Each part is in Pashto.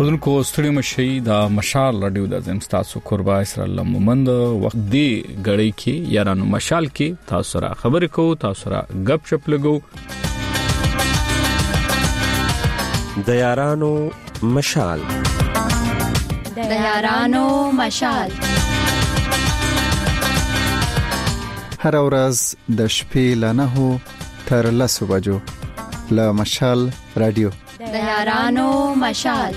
خودونکو ستړي مشي دا مشال رادیو د زمستاسو قربا اسرائیل مومند وخت دی غړی کې یارانو مشال کې تاسو را خبرې کو تاسو را غپ شپ لګو د یارانو مشال هر ورځ د شپې ل 9 تر 10 بجو له مشال رادیو د یارانو مشال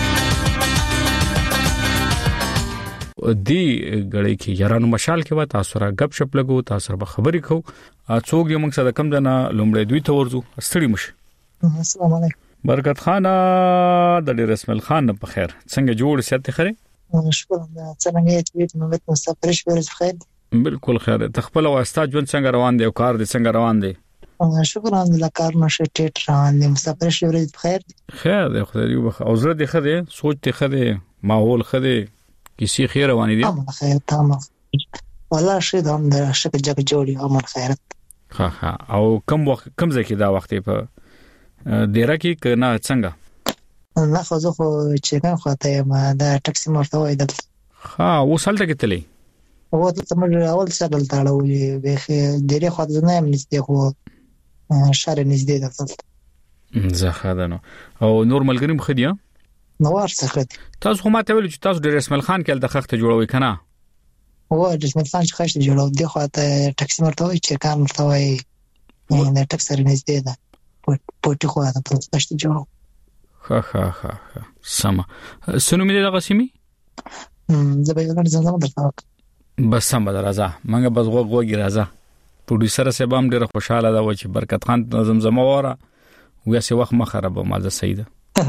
دی غړی کې یارانو مشال کې وا تاسو را غپ شپ لګو تاسو را خبرې کو څوک یې موږ سره کم دنا لومړی دوی ته ورځو ستړي مشه. السلام علیکم. برکت خان د رسمل خان په خیر څنګه جوړ سيته خره؟ شکر الله څنګه یې چې نو مت مسافر شوې بخیر. بالکل خیر. تخپل واسطه ژوند څنګه روان دی او کار دې څنګه روان دی؟ شکر الله کار نشه ټیټ روان دی مسافر شوې بخیر. خیر دی خدای یو بخیر او زړه دې خره سوچ دې خره ماحول خره کسی خیر روان دي. خیر تمام والله شه دم د شک جګ جوړي امن خیرت. ها او کم وخت کم ځکه دا وخت په ډیره کې کنه څنګه نه خو زه خو چې نه خواته ما دا ټکسي مرته وای دل ها وصلته کې تلې او ته مر اول سره تاړو به ډیره خو نه هم نږدې خو شهر نږدې ده زه خدانو او نور ملګریم خدیا نو ورڅخه تاسو هم ته ویل چې تاسو د رسمل خان کې د خخته جوړوي کنه او د رسمل خان چې خښته جوړو دی خو ته ټکسي مرته وای چې کار مرته وای نه ټکسر نږدې ده پټي خو دا په پښتو جوړو ها سما سنو مې د قسمی زه به ولر زنده درته بس سم راځه منګه بس غوږی راځه پروډوسر سبا هم ډیره خوشاله ده و چې برکت خان زمزمه وره ویاسه وخت مخرب مازه سیده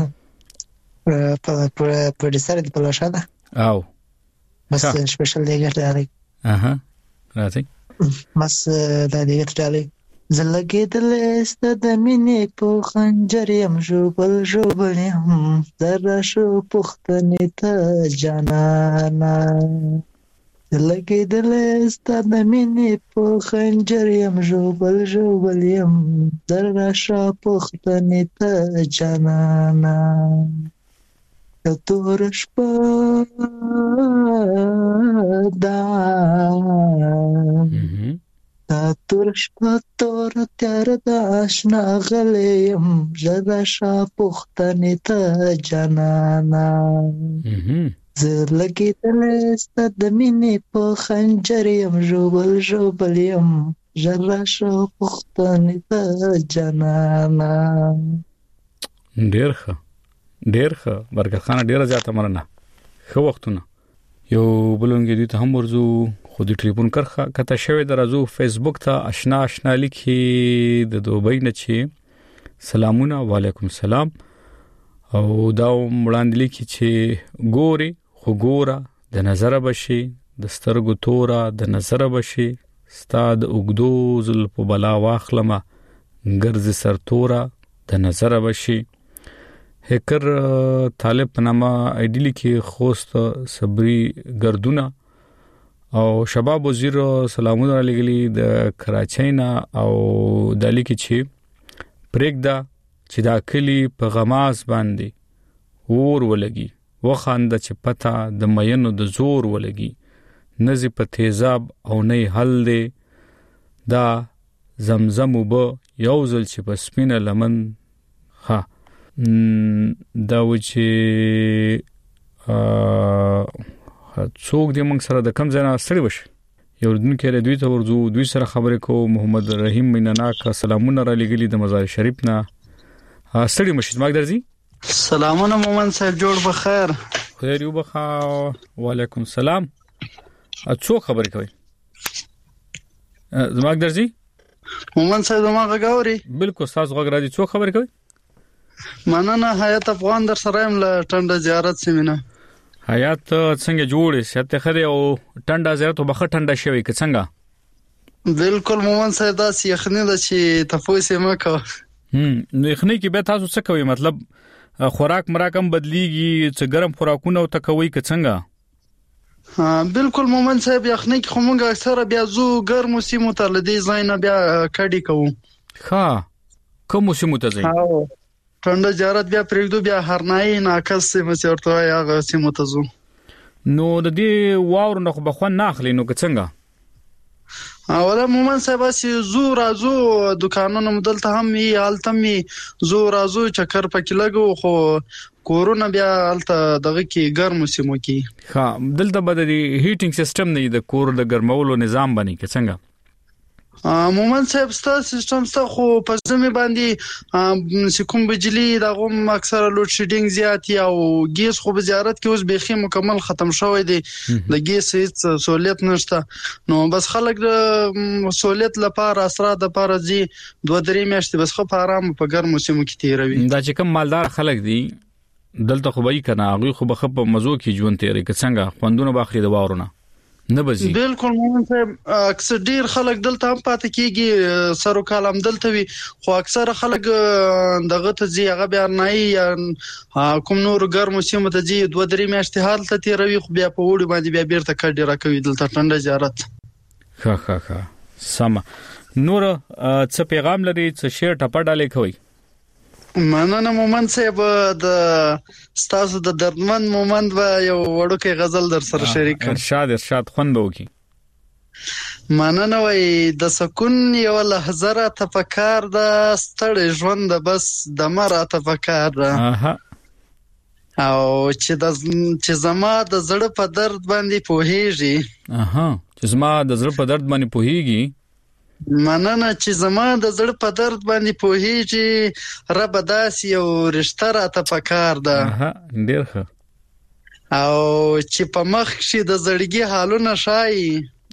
پروډوسر دی په لاشاده او بس سپیشل دی ګټه اها راځي بس دا دی ګټه زلګې دلست د مینې په خنجر يم جوبل یم زرا شو پختنې ته جانانا زلګې دلست د مینې په خنجر يم جوبل یم زرا شو پختنې ته جانانا تور شپه دا تور شپه تور تیار د آشنا غلیم زدا شا پختنې ته جانانا زلګې دلست د مینې په خنجر یم جوبل یم زدا شا پختنې ته جانانا. ډیر ښه برکت خان ډیره زیاته مرنه خو وختونه یو بلونګې دي ته هم ورزو خو د ټلیفون کرخه کته شوی درازو فیسبوک ته آشنا لیکي د دوبۍ نه چی سلامونه وعلیکم السلام او دا وړاندې لیکي چې ګوري خو ګوره د نظر بشي د سترګو تورا د نظر بشي ستاد وګدو زل په بلا واخلمه ګرځ سر تورا د نظر بشي هکر طالب پنامه ایډیلی کې خوست صبري ګردونه او شباب وزیر سلامونه علیګلی د کراچۍ نه او دلی کې چې پرېګدا چې دا کلی په غماز باندې اور ولګي وخاند چې پتا د مینو د زور ولګي نزي په تیزاب او نه حل دی دا زمزم وب یوزل چې په سپینه لمن ها دا و چې څوک دې موږ سره د کم ځای نه ستړي وشي یو دن کې دوی ته ورځو دوی سره خبرې کو محمد رحیم مینناک سلامونه را لګلی د مزار شریف نه ستړي مشید ماګ درځي سلامونه مومن صاحب جوړ بخیر خیر یو بخا وعلیکم السلام څوک خبرې کوي زماګ درځي مومن صاحب زما غاوري بالکل تاسو غږ راځي څوک خبرې کوي مننه حیات افغان در سره يم ل ټنډه زیارت سیمینه حیات څنګه جوړې سته خره او ټنډه زیارت وبخه ټنډه شوی که څنګه بالکل مومن صاحب دا یخنی د چې تاسو ما کو نو یخنی کې به تاسو څه کوي مطلب خوراک مراکم بدلیږي چې ګرم خوراکونه او تکوي که څنګه بالکل مومن صاحب یخنی کې خو موږ اکثره بیا زو ګرم سیمو ته لدی زاینه بیا کډی کوو ها کوم سیمو ته ځي ټنډه زیارت بیا پرېږدو بیا هرنای ناکس سیمه چورته هغه سیمه ته ځو. نو د دې واور نه خو بخون نه اخلي نو څنګه؟ اوله مومن صاحب سي زو رازو دکانونو مدلته هم وی حالت می زو رازو چکر پکې لګو خو کورونا بیا حالت دغه کې ګرم سیمو کې ها دلته بد دي هیټینګ سیستم نه د کور د ګرمولو نظام باندې کې څنګه؟ مومن صاحب ستا سیستم ستا خو په زمي باندې سکم بجلی دغه اکثره لوډ شیډینګ زیات او ګیس خو په زیارت کې اوس بيخي مکمل ختم شوی دی د ګیس هیڅ سہولت نشته نو بس خلک د سہولت لپاره اسرا د لپاره زی 2-3 میاشتې بس خو په آرام په ګرم موسم کې تیروي. دا چې کوم مالدار خلک دي دلته خو به کنه هغه خو به په مزو کې ژوند تیری که څنګه خوندونه باخري د واورونه نه بزي. بالکل مومن صاحب اکثر ډیر خلک دلته هم پاتې کیږي سرو کالم دلته وي خو اکثر خلک دغه ته زی هغه بیا نه کوم نور ګرم سیمه ته زی 2-3 میاشتې حالت تیروي خو بیا په وړي باندې بیا بیرته کډی راکوي دلته ټنډه زیارت. ها سم نور څه پیغام لري څه شیر ټپه ډالې کوي؟ مننه مومن صاحب د ستاسو د دردمن مومند و یو وړوکی غزل در سره شریک ارشاد خوند وکي. مننه وای د سکون یو لحظه را تفکر د ستړي ژوند بس د مر تفکر او چې زما د زړه په درد باندې پوهیږي چې زما د زړه په درد باندې پوهیږي. مننه چې زما د زړه په درد باندې پوهیږي رب داسې یو رشتہ را تفکر ده ډیر ښه او چې په مخ کې د زړګي حالونه شای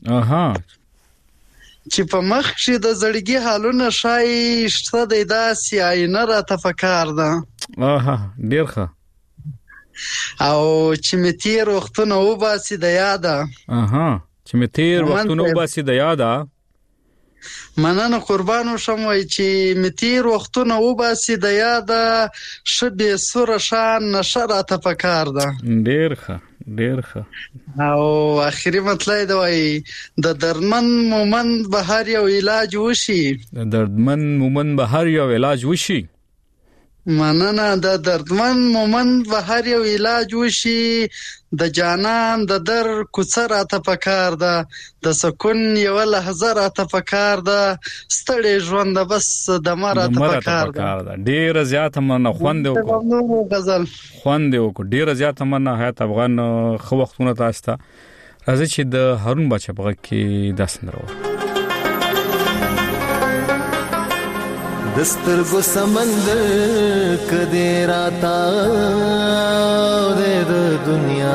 چې په مخ کې د زړګي حالونه شای شته د داسې آینه را تفکر ده ډیر ښه او چې می تیر وختونه وباسي د یاده چې می تیر وختونه وباسي د یاده. مننه قربانو شم وای چې متیر وختونه وباسي د یاده شبي سور شان نشره تفکر ده. ډیر ښه او اخیری مطلب دی وای د دردمن مومند به هر یو علاج وشي. د دردمن مومند به هر یو علاج وشي. مننه د دردمن مومند به هر یو علاج وشي د جانان د در کوڅه را تفکر ده د سکون یو لحظه را تفکر ده ستړي ژوند بس د مر تفکر ده. ډیر زیات مننه خوند وکړو غزل خوند وکړو ډیر زیات مننه حیات افغان خو وختونه تاسو ته راځي چې د هارون بچا په کې داسندرو دسترگو سمندر کدے راتا دے دنیا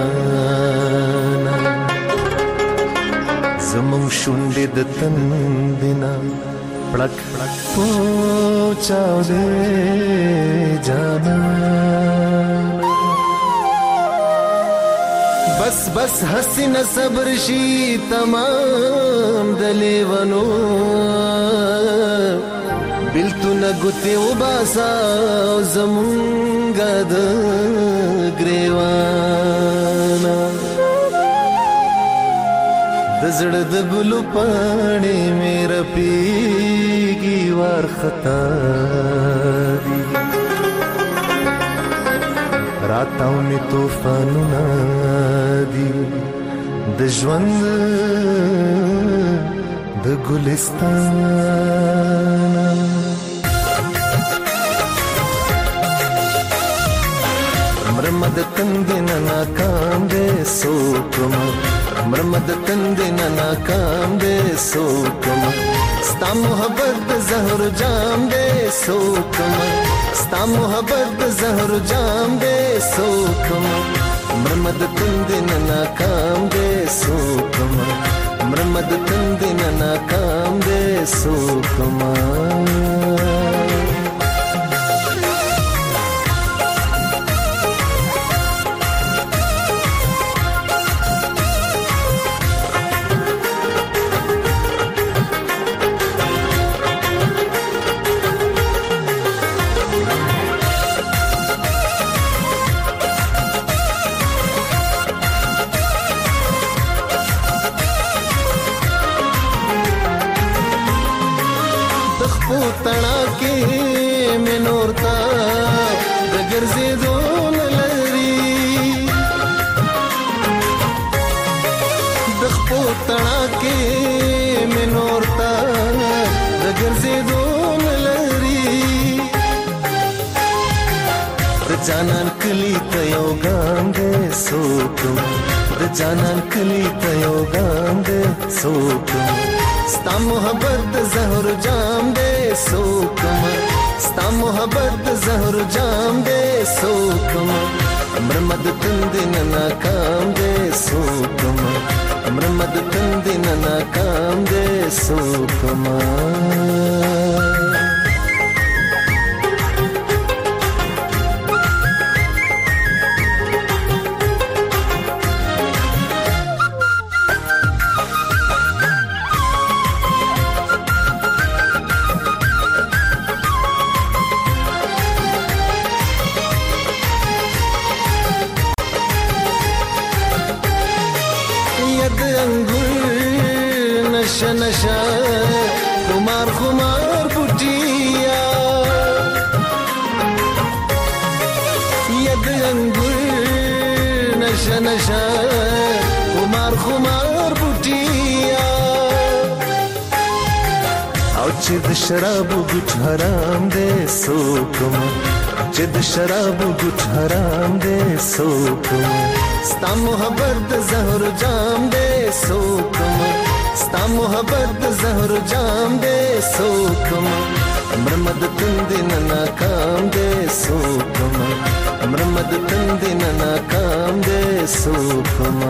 زمون شونډې د تندنا پړک پوچاو دے جانا بس حسین صبر شي تمام دلیونو بلتو نگوتی و باسا زمونگا دا گریوانا دزڑ دگلو پانے میرا پیگی وار خطا دی راتاو می توفانو نادی دجوند د گلستان مرمد تندنا ناکام دے سوکم مرمد تندنا ناکام دے سوکم ستا محبت زہر جام دے سوکم ستا محبت زہر جام دے سوکم مرمد تندنا ناکام دے سوکم مرمد تندنا ناکام دے سوکم تڑا کے میں نورتا کې منورتا رګرزیدون لري د جانان کلی ته یو ګاندې سوکم د جانان کلی ته یو ګاندې سوکم ستا محبت د زهر جام دې سوکم ستا محبت د زهر جام دې سوکم مرمد تندن ناکام دې سوکم مرمد تندن ناکام دې سوکم नशा खुमार खुमार बुटिया यद अंगुर नशा नशा खुमार खुमार बुटिया और चिद शराब गुट हराम दे सोकम चिद शराब गुट हराम दे सोकम स्ता मोहब्बत जहर जाम दे सोकम स्ता मोहब्बत जहर जाम दे सोकम मरमद तंदिन नाकाम दे सोकम मरमद तंदिन नाकाम दे सोकम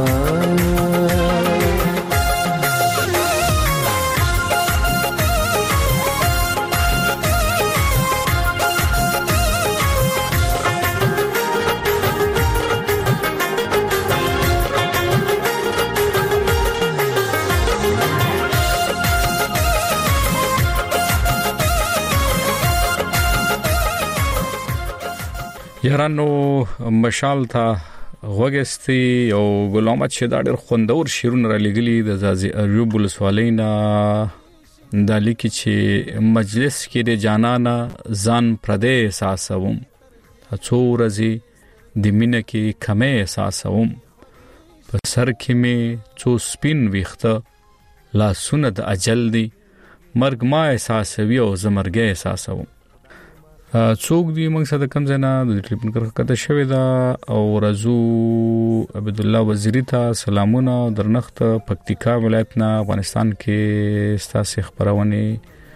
یارانو مشال ته غوګستی او غلام احمد شیدا ډېر خوندور شیرونه را لګلی د زازي ایوب السوالینا د لیکي چې مجلس کې د جانانا ځان پردې احساسوم څورزي د مینه کې کمه احساسوم په سر کې می څو سپین ویخته لا سند اجل دی مرګ ما احساسوي او زمرګه احساسوم څوک دی موږ سره کوم ځای نه د ټلیفون کړه شوی دا او رازو عبد الله وزیری ته سلامونه درنخت پکتیکا ولایت نه افغانستان کې ستاسو خبرونه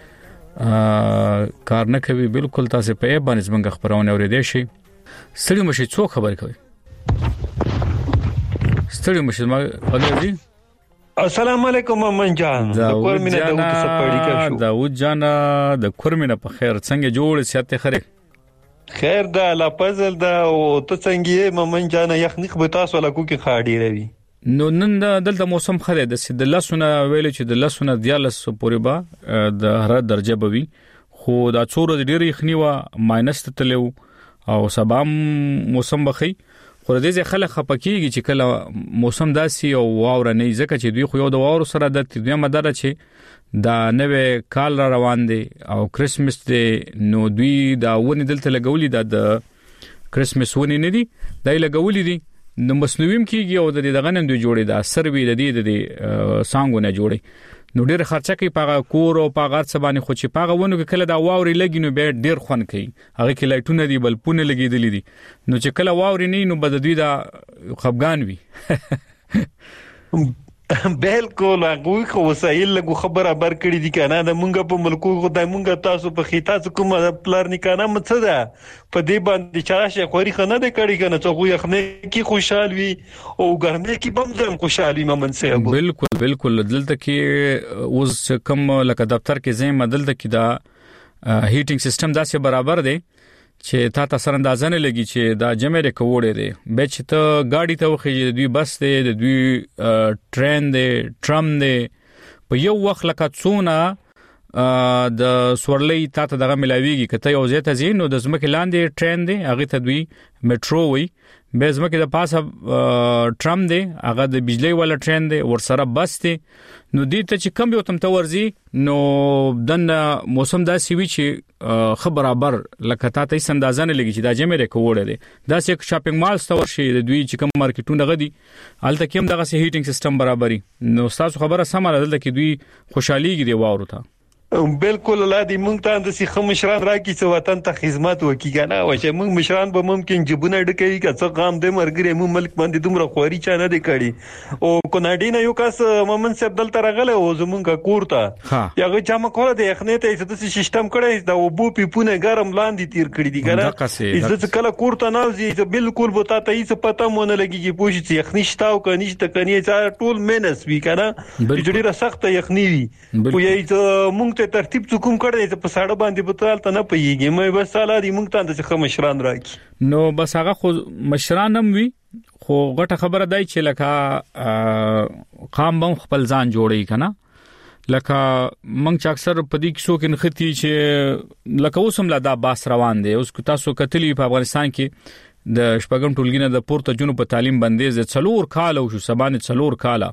کار نه کوي بالکل تاسو په باندې زموږ خبرونه اوریدئ شي ستړي مشي څوک خبر کوي ستړي مشي ما اورئ السلام علیکم ممن جان د کورمینه د اوت سپړی کا شو داود جان د کورمینه په خیر څنګه جوړ سیاته خره خیر دا لا پزل دا او ته څنګه ممن جان یخنیخ به تاسو لا کوکي خاډی روي نو نن دلته موسم خره د سید الله سونه ویل چې د الله سونه دیالس پورې با د هر درجه بوي خو دا څور ډیر یخنی وا ماینس تلو او سبام موسم بخي خو د دې خلک خپکیږي چې کله موسم داسي او واور نه ځکه چې دوی خو یو د واور سره د دوی مدار چې دا نوې کال را روان دي او کریسمس دی نو دوی دا ونی دلته لګولې د کریسمس ونی نه دي دای لګولې دي نو مسنویم کیږي او د دې دغه نن دوی جوړي دا سروي د دې سانګونه جوړي نو ډېر خرچه کوي په کور او په غار څه باندې خو چې په غوونو کې کله دا واوري لګي نو به ډېر خون کوي هغه کې لایټونه دي بلپونه لګیدلې دي نو چې کله واوري نه نو بد دوی دا خفغان وي بالکل هغه خو وسایل له خبره بر کړی دي کنه د مونږ په ملکو خدای مونږ تاسو په خیتا کوم پلان نکنه مڅ ده په دې باندې چاشه خوري خنه ده کړی کنه څو یخنه کی خوشحال وي او ګرمه کی بم ځم خوشحالي ممن صاحب بالکل دلته کې اوس کم لکه دفتر کې زم دلته کې دا هیټینګ سیستم داسې برابر دی چې تا تاسو اندازه نه لګي چې دا جمعره کوړې دي به چې ته گاډي ته وخی دوی بس دی د دوی ټرین دی ټرام دی په یو وخت لکه څونه د سورلې تا ته دغه ملاویږي کته یو ځای ته زینو د زمکه لاندې ټرین دی هغه ته دوی میټرو وي به زمکه د پاسه ټرام دی هغه د بجلی ولا ټرین دی ورسره بس دی نو دې ته چې کم یو تم تورزي نو دن موسم دا سی وی چې خبرابر لکه تا ته اندازه نه لګی چې دا جمعه کوړه دی دا سې شاپینګ مال ستور شي د دوی چې کوم مارکیټونه غدي الته کوم دغه سي هیټینګ سیستم برابرۍ نو تاسو خبره سم راځي چې دوی خوشحاليږي دی واورو ته بالکل لا دې مونږ ته د سیخ مشران راکی چې وطن ته خدمت وکړي کنه او چې مونږ مشران به ممکن جبونه ډکوي که څه غام دې مرګري مو ملک باندې دومره خوري چا نه دی کړی او کوناډي نه یو کس مومن صاحب دلته راغله او زمونږه کوړه یغه چې ما کوله د اخنه ته د سیستم کړی دا وبو پیپونه ګرم لاندې تیر کړی دي کنه عزت کله کوړه ناوځي ته بالکل بوتا ته هیڅ پته مونږ لګي چې پوښتنه چې اخنی شتاو کني چې کني چې ټول مینس وی کنه چې ډیره سخت یخنی وی خو یې مونږ ته ترتیب څوک کړی چې په ساړه باندې بوتل ته نه پیږي مې بس سالا دې مونږ ته د څه مشران راکی نو بس هغه خو مشران هم وی خو غټه خبره دای چې لکه قام بم خپل ځان جوړی کنه لکه مونږ چې اکثر په دې کې څوک نختی چې لکه اوسم لا دا باس روان دي اوس تاسو کتلی په افغانستان کې د شپږم ټولګینه د پورته جنوب په تعلیم باندې څلور کال او شو سبانه څلور کال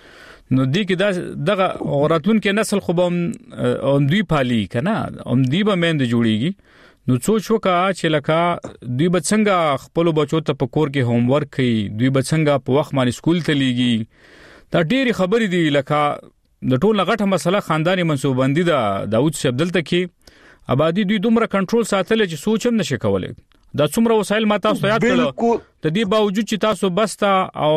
نو دی کې دغه اوراتون کې نسل خو هم دوی پالي کنه هم دی به مند جوړیږي نو سوچ وکړه چې لکه دوی به څنګه خپل بچو ته په کور کې هوم ورک کوي دوی به څنګه په وخت باندې سکول ته لیږي دا ډېری خبرې دي لکه د ټول غټه مسله خاندانی منسوبندي دا داوود صاحب دلته کې آبادی دوی دومره کنټرول ساتل چې سوچ هم نشي کولای دا څومره وسایل ما تاسو یاد کړو د دې باوجود چې تاسو بستا او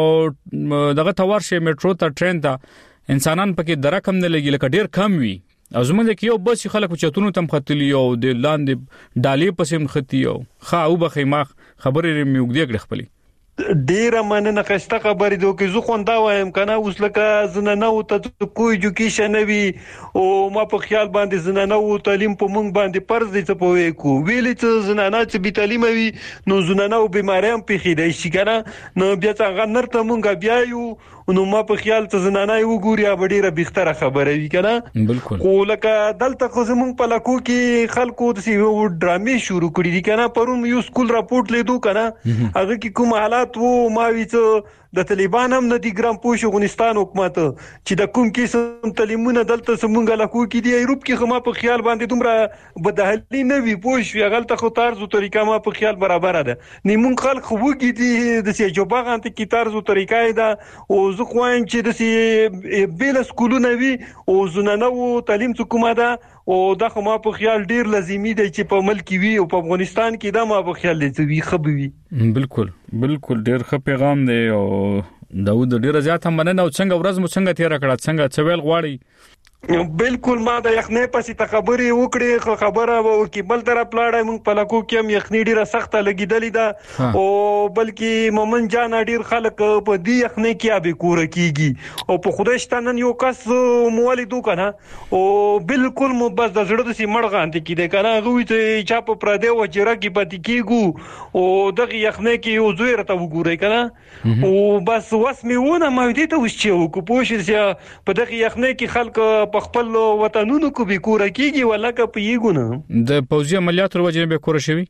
دغه تورشه میټرو ته ټرین ته انسانان پکې درکم نه لګي لکه ډیر کم وي او زمونږ کې یو بس خلک چتونو تم خطلی او د لاندې ډالې پسیم ختی او خا او بخیماخ خبرې میوګ دی خپلې ډیره مننه خسته خبرې دوی زه خوندا وایم کنه اوس لکه زنانه او ته کوی ایجوکیشن وی او ما په خیال باندې زنانه او تعلیم په مونږ باندې فرض دي ته پوي کو ویلې چې زنانه چې به تعلیم وی نو زنانه او بیماریام په خیدای شي کنه نو بیا څنګه نرته مونږ بیا یو نو ما په خیال ته زنانه یو ګوري ډیره بهتره خبره وی کنه بالکل خو لکه دلته خو زمونږ په لکو کې خلکو د سی ډرامې شروع کړې دي کنه پرون یو سکول راپورټ لیدو کنه هغه کې کوم حالات وو ما ویڅ د طالبان هم د ګرام پوش افغانستان حکومت چې د کوم قسم تعلیمونه دلته سمونګه لکو کې دی ایروپ کې خو ما په خیال باندې دومره بدهلی نه وی پوش وی غلطه خو طرز او طریقه ما په خیال برابر ده نیمون خلک خو وګی دي د سی جوبغه انت کی طرز او طریقه ده او زه خوایم چې د سی بیل سکولونه وی او زنانه او تعلیم حکومت ده او دا خو ما په خیال ډیر لازمي دی چې په ملک وی او په افغانستان کې دا ما په خیال دی چې وی خبوي بالکل ډیر ښه پیغام دی او داود ډیر زیات هم مننه او څنګه ورځ مو څنګه تیر کړه څنګه څویل غواړي بالکل ما د یخنې پسې ته خبرې وکړې خبره و کې بل طرف لاړې موږ په لکو کې هم یخنې ډیره سخته لګیدلې ده او بلکې مومن جان ډیر خلک په دې یخنې کې ابي کور کیږي او په خدای شتنن یو کس مولدو کنه او بالکل مو بس د زړه د سیمړ غانته کې ده کنه غوي ته چا په پردې و چیرې کې پاتې کیګو او دغه یخنې کې یو زوی راته وګورئ کنه او بس وسمه ما دې ته وشچو کو پوښتنه په دغه یخنې کې خلک په خپل وطنونو کې به کور کیږي ولکه په یګونه د پوځي عملیات وروجه به کور شوی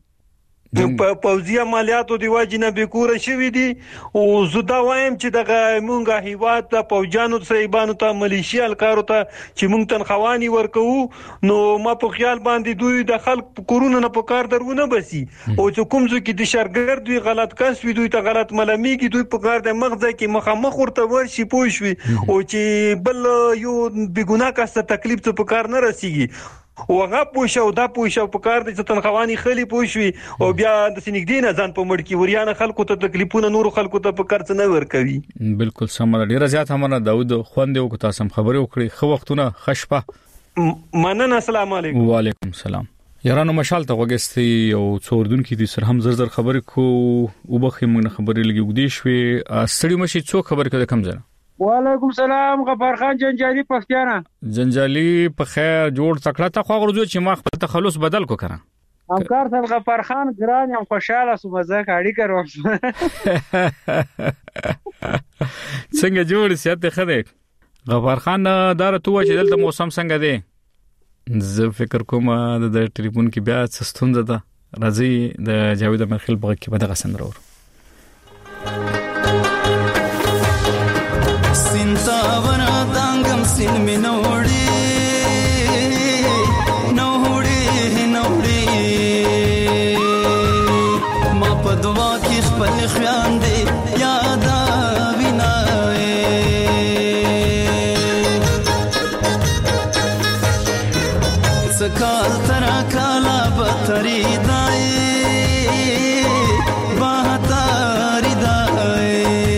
په پوځي عملیاتو دی واجنه به کور شوی دي او زدا وایم چې دغه مونږه هیواد ته پوجانو صاحبانو ته ملیشیا الکارو ته چې مونږ تنخوانی ورکو نو ما په خیال باندې دوی د خلک کورونه نه په کار درونه بسي او چې کوم ځکه د شرګر دوی غلط کس وی دوی ته غلط ملاميږي دوی په کار د مغزه کې مخامخ ورته ورشي پوښوي او چې بل یو بګونه کس تکلیف ته په کار نه رسیږي وغه پوښو دا پوښو په کار د تنخوانی خلی پوښوي او بیا د سنګدین ځان په مړ کې وریانه خلکو ته تکلیفونه نور خلکو ته په کار څه نه ورکوي بالکل سمره ډیر زیات همره داود خوند یو کو تاسو خبرې وکړي خو وختونه خشپه مننه السلام علیکم وعلیکم السلام یارانو مشال ته وګستی او څوردون کې د سر هم زر خبرې کو او بخې موږ خبرې لګي ودی شوي ستړي مشي څوک خبر کړه کم ځنه وعلیکم السلام غفار خان جنجالي پښتانه جنجالي په خیر جوړ تکړه ته خو غوړو چې ما خپل تخلص بدل کو کړه همکار صاحب غفار خان ګران یم خوشاله سو مزه کاړي کړو څنګه جوړ سيته خده غفار خان دار تو چې دلته موسم څنګه دی زه فکر کوم د ټلیفون کې بیا څه ستونزه ده راځي د جاوید مرخل بغه کې به دغه سندرور سینتا ورا دانګم سین می نوړي ما په دعا کې خپل خیان دی یاد وینای سکال ترا کالا بتری دای بهتاری دای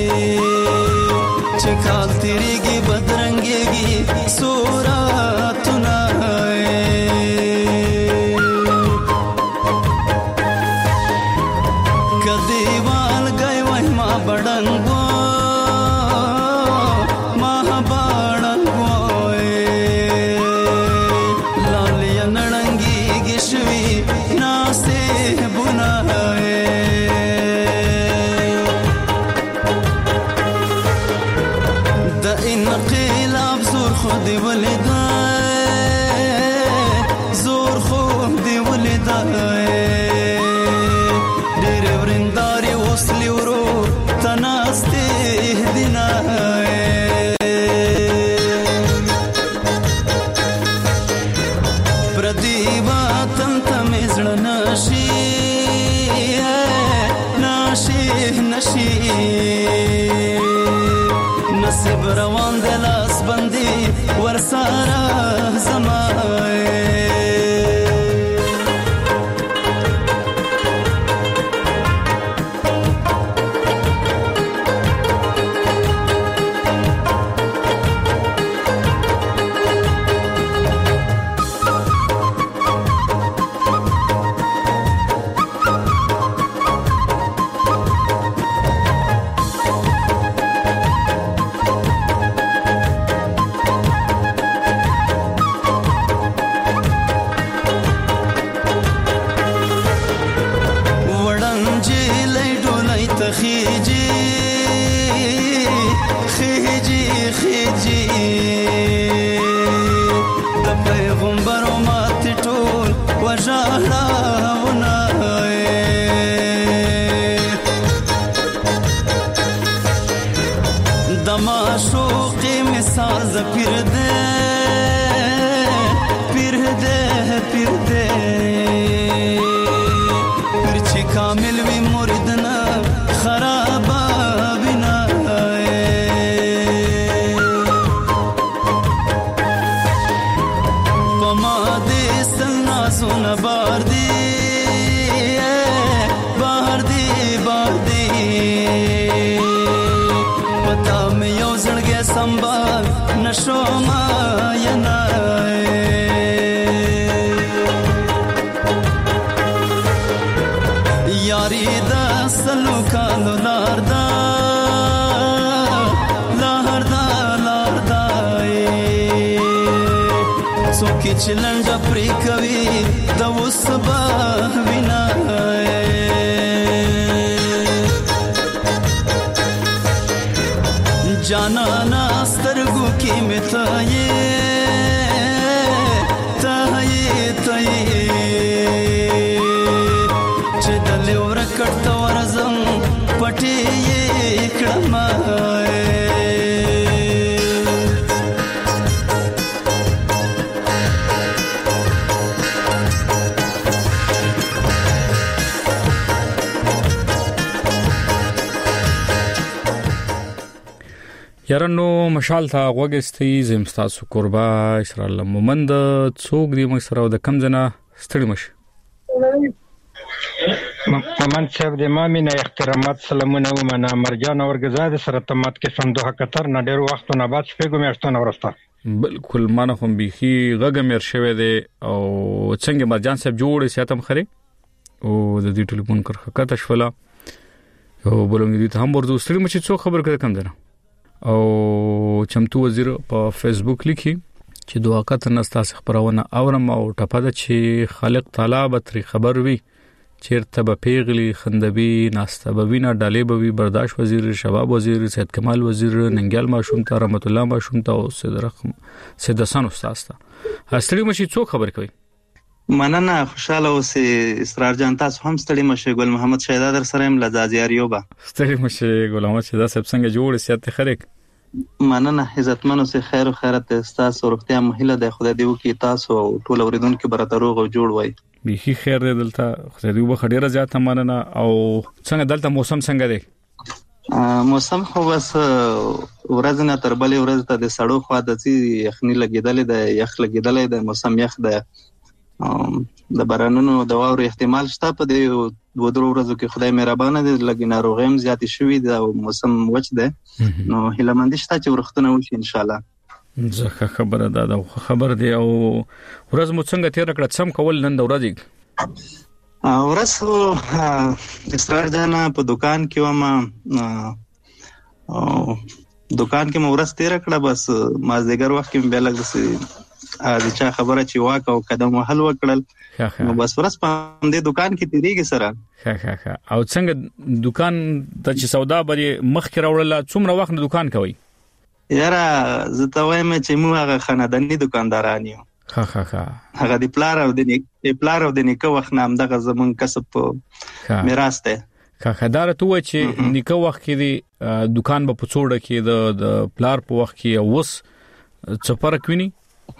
چکال تیریږي بدرنګيږي صورتونه کدیوال گئی وای ما بڑنګو ما بڑنګو لالی نړنګي گشوي ناسه بنای د انقلاب زور خود ولدای زور خود ولدای ډېر ورنداري اوسلی ورو تناسته دینای پردی وطن ته مزړه نشي نشي نشي نصیب روان د لاس بندي ورسره زمای کامل وی مریدنا خراب بنا پما دې سنا سن بار دی بار دی بار دی پتا مې یو زړګي سنبال نشو ما ینا یاری دا سلو کالو لاردا لاردا لاردا سوکی چلنجا پری کوي دا وسبا وینا جانا ناسترګو کې متای تای تای چې دلې ورکټ ورزم پټي کړم یارانو مشال ته غوګستې زمستاسو قربا اسرائیل مومند څوک دی مسره د کم جنا ستړي مش ممن صاحب د مامینه احترامات سلامونه ومنه مرجان اورګزاد سره تمات کې صندوق قطر نه ډیر وخت نه بعد شپږ میاشتونه ورسته بالکل مانه هم بيخي غږمر شوه دی او څنګه مرجان صاحب جوړ ساتم خري او د دې ټلیفون کرخه کته شولا او بلونګ دي ته هم ورته ستړي مش څو خبر کړه کم جنا او چمتو وزیر په فیسبوک لیکي چې دعا کته نستا خبرونه اورم او ټپه چې خالق تعالی به تر خبر وي چیرته به پیغلی خندبي ناسته به وینا ډالې به وی برداشت وزیر شباب وزیر سید کمال وزیر ننګال ماشوم ته رحمت الله ماشوم ته او سید حسن استاد ته استری مشي څو خبر کوي مننه خوشاله اوسې اسرار جان تاسو هم ستړي مشه ګل محمد شهدا در سره هم لزازیاریو با ستړي مشه ګل محمد شهدا صاحب څنګه جوړ سیاست خریک مننه عزتمنو سي خیر او خیرت تاسو روغتیا مهله د خدای دی وکي تاسو ټول اوریدونکو برته روغ او جوړ وای به خیر دی دلته خدای دی وبخ ډیره زیاته مننه او څنګه دلته موسم څنګه دی موسم خو بس ورځ نه تر بلې ورځ ته د سړو خوا د یخني لګیدلې د یخ لګیدلې د موسم یخ د بارانونو د واورو احتمال شته په دې 2-3 ورځو کې خدای مهربانه دی لګي ناروغیم زیات شوي د موسم وچ دی نو هیلمند شته چې ورختونه وشي ان شاء الله زه خبره ده خبر دی او ورځ مو څنګه تیر کړه سم کول نن د ورځې ورځ اسرار جانا په دکان کې ومه دکان کې مو ورځ تیر کړه بس مازدیګر وخت کې به لګ د چا خبره چې واک او قدم وهل وکړل نو بس ورځ په دې دکان کې تیریږي سره او څنګه دکان ته چې سودا بری مخ کې راوړل څومره وخت نه دکان کوي یاره زه ته وایم چې موږ هغه خاندانی دکانداران یو هغه د پلار او د نیکه وخت نام دغه زمون کسب میراث ده خدار ته و چې نیکه وخت کې دی دکان په پڅوړه کې د پلار په وخت کې اوس څه فرق ویني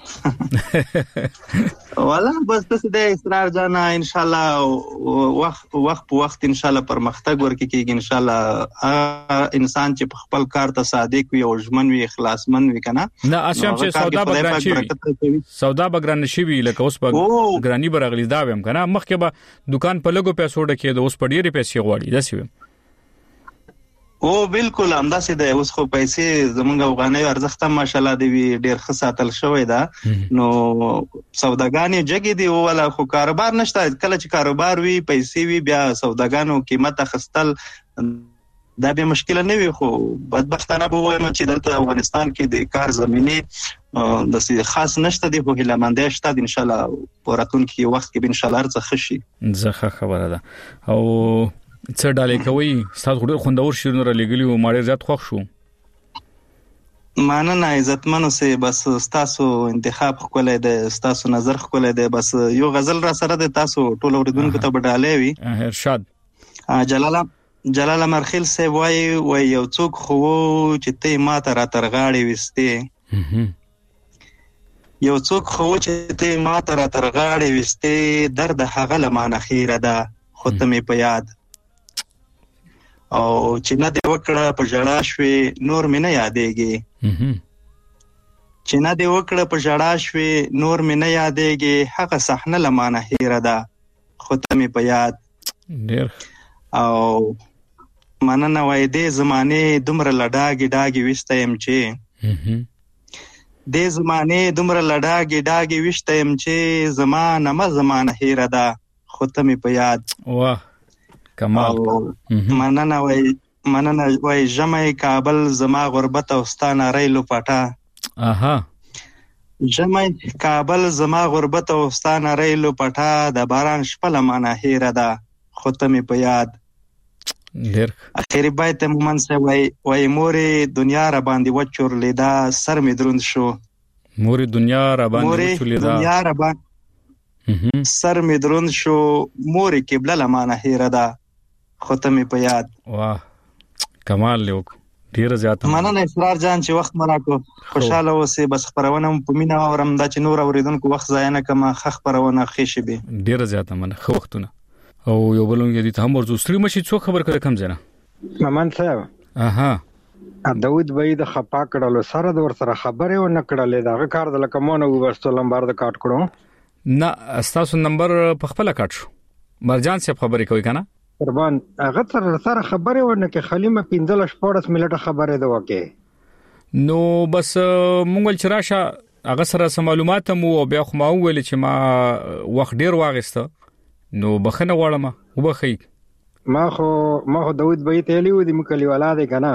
والا بس د اسرار جانا ان شاء الله وخت په وخت ان شاء الله پرمختګ ورکړي ان شاء الله انسان چې په خپل کار ته صادق وي او ژمن وي اخلاصمن وي کنه نه اشم چې سودا بګران شي وي لکه اوس په ګرانی برغلی دا ویم کنه مخکې به دکان په لګو پیسو ډکې د اوس په ډیره پیسې غواړي داسې ویم او بالکل همداسې ده اوس خو پیسې زمونږ افغاني ارزښت ماشاءالله دی ډیر ښه ساتل شوی ده نو سوداګانې جګې دي ولا خو کاروبار نشته کله چې کاروبار وي پیسې وي بیا سوداګانو قیمت خستل دا به مشکل نه وي خو بدبختانه به وایم چې دلته افغانستان کې د کار زمينه د خاص نشته دی خو هیلمنده شته ان شاء الله پوراتون کې وخت کې ان شاء الله ارزښت خشي زه خبره ده او څه ډالې کوي ستاسو ډېر خوندور شیرونه را لګلی او ما ډېر زیات خوښ شو مننه عزتمنو سي بس ستاسو انتخاب خپل دی ستاسو نظر خپل دی بس یو غزل را سره د تاسو ټول اوریدونکو ته ډالې وي ارشاد جلال مرخیل سی وای یو څوک خو چې ته ماته را ترغاړې وسته یو څوک خو چې ته ماته را ترغاړې وسته درد هغه لمانه خیره ده خو ته مې په یاد او چې نه دی وکړه په ژړا شوې نور مې نه یادېږي چې نه دی وکړه په ژړا شوې نور مې نه یادېږي هغه صحنه لمانه هیره ده خو ته مې په یاد او مننه وای دې زمانه دومره لډاګي وسته يم چې دې زمانه دومره لډاګي وسته يم چې زمانه هیره ده خو ته مې په یاد واه کمال مننه وای جمعې کابل زما غربت او ستانه ریلو پټا جمعې کابل زما غربت او ستانه ریلو پټا د باران شپه لمانه هیره ده خو ته مې په یاد اخیری بیت مومن سه وای مورې دنیا را باندې وچور لیدا سر مې دروند شو مورې دنیا را باندې وچور لیدا سر مې دروند شو مورې قبله لمانه هیره ده خو ته مې په یاد واه کمال له ډیر زیات مننه اسرار جان چې وخت مراکو خوشاله اوسې بس خبرونه په مینا اورم دا چې نور اوریدونکو وخت ضایع نه کما خبرونه خېشي به ډیر زیات مننه خو وختونه او یو بلونګ دي ته هم ورزو ستړي مشي څو خبر کړه کم ځنه ممن صاحب داود بای د خپا کړهلو سره د ور سره خبره و نه کړلې دا کار د لکمونه وبستو لمبار د کاټ کړو نه تاسو نمبر په خپل کاټ شو مرجان صاحب خبرې کوي کنه قربان هغه سره خبره ورنه کې خلیمه 15-14 منټه خبره ده وکي نو بس مونږ چې راشه هغه سره معلومات مو او بیا خو ما ویل چې ما وخت ډیر واغسته نو بخنه غواړم وبخي ما خو داود بای ته لیو دي مکلی ولاده کنه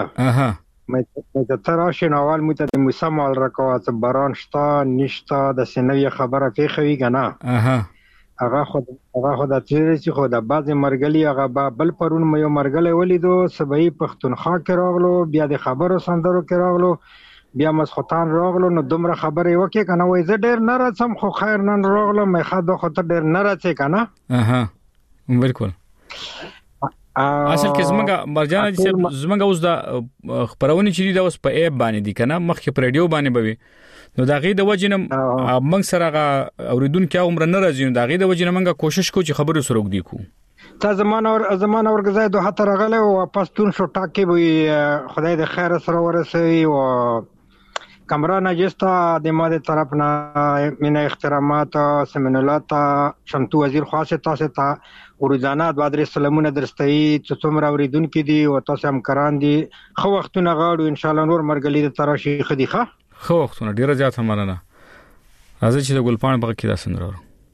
مې ته راشه نوال مت د موسم ول رکوات باران شتا نشتا د سنوي خبره کې خوي کنه هغه خود د چې خو د بعض مرګلي هغه بل پرون مې مرګلې ولیدو سبي پښتونخوا کې راغلو بیا د خبرو سندرو کې راغلو بیا مسخوتان راغلو نو دومره خبرې وکي کنه وای زه ډېر نه راځم خو خیر نن راغلم مې خاطر خو ته ډېر نه راځې کنه بالکل اصل کې زمونږه مرجان زمونږه اوس د خبرونه چې دا اوس په ایپ باندې دي کنه مخکې په رادیو باندې بوي نو دا غي د وجنم موږ سره اوریدونکو عمر نه راځي نو دا غي د وجنم موږ کوشش کوو چې خبرو سره وګدي کو تا زمانه ورګزای دوه هته راغله او پښتون شو ټاکي وي خدای د خیر سره ورسوي او کامران جستا د ماده طرف نه من احترامات سمنولات شمتو وزیر خاصه تاسو ته ورځانه د بدر سلامونه درستي چې څومره اوریدونکو دي او تاسو هم کران دي خو وختونه غاړو ان شاء الله نور مرګلي د تراشي خديخه خو وختونه ډیره زیات مننه راځي چې د ګلپاڼ په کې دا سندره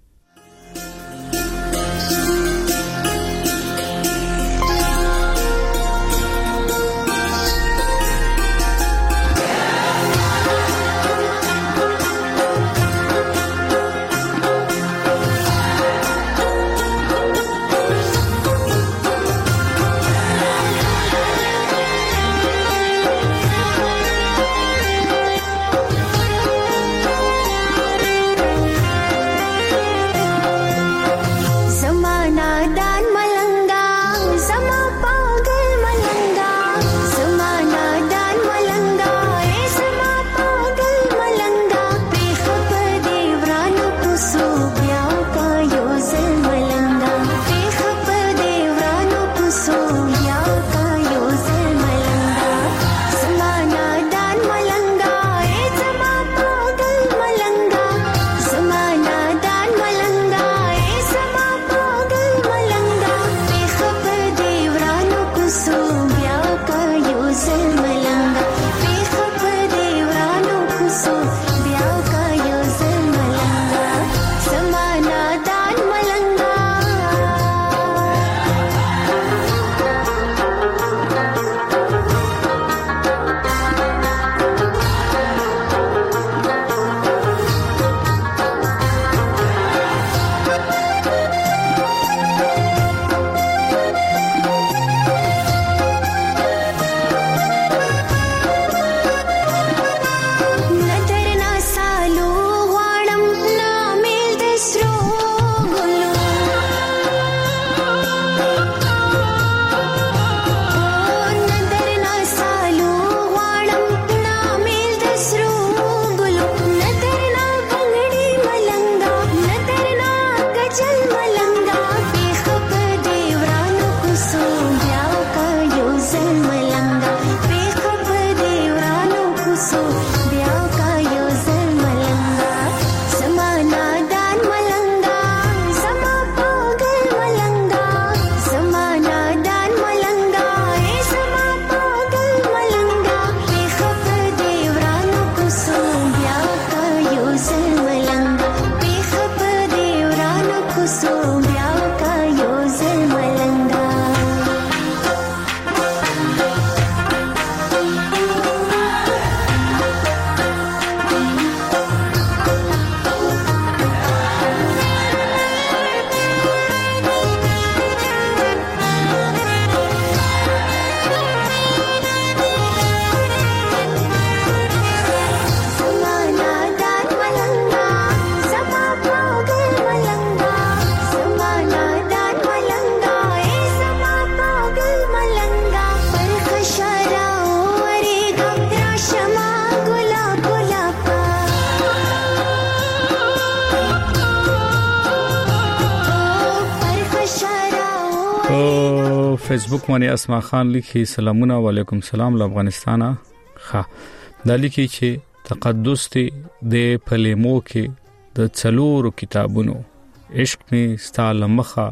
فیسبوک باندې اسما خان لیکي سلامونه علیکم سلام له افغانستانه ښه دا لیکي چې تقدس دې پلیمو کې د څلورو کتابونو عشق می ستاله مخه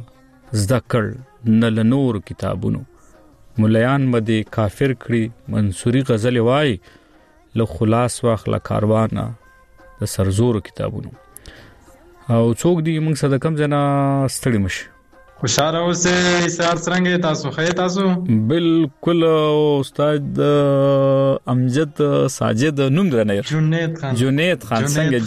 ذکر نل نور کتابونو مليان مده کافر کړي منصوري غزل وای له خلاص واخله کاروانه د سرزور کتابونو او څوک دی موږ صدا کم جنا ستړي مش خوشاله اوسه سار څنګه تاسو خیر تاسو بالکل استاد امجد ساجد نوم درنه جنید خان څنګه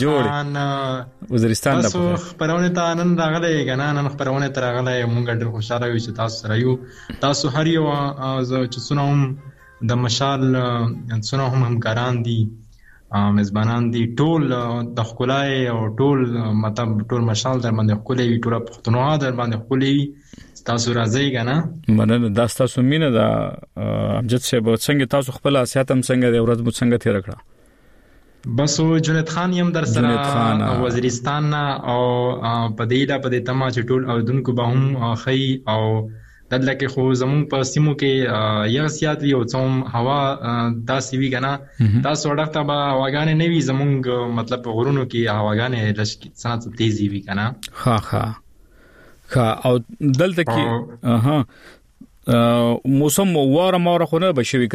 جوړ وزیرستان د تاسو خبرونه ته نن راغله غنا نن خبرونه ته راغله موږ ډېر خوشاله یو چې تاسو سره یو تاسو هر یو چې سنوم د مشال سنوم همکاران دي مزبانان دي ټول د خلای او ټول مطلب ټول مشال در باندې خلای وی ټول پښتونخوا در باندې خلای تاسو راځي کنه مننه دا تاسو مینه دا امجد صاحب څنګه تاسو خپل اساتم څنګه د ورځ مو څنګه تیر کړه بس جنید خان یم در سره وزیرستان او پدې تما چټول او دونکو به هم خي او دلته کې خو زمون په سیمو کې یو سیات وی او څوم هوا داسې وی کنه تاسو ورته به هواګانې نه وی زمونږ مطلب غرونو کې هواګانې لشکې څنګه تیزی وی کنه ها او دلته کې موسم واره خو نه بشوي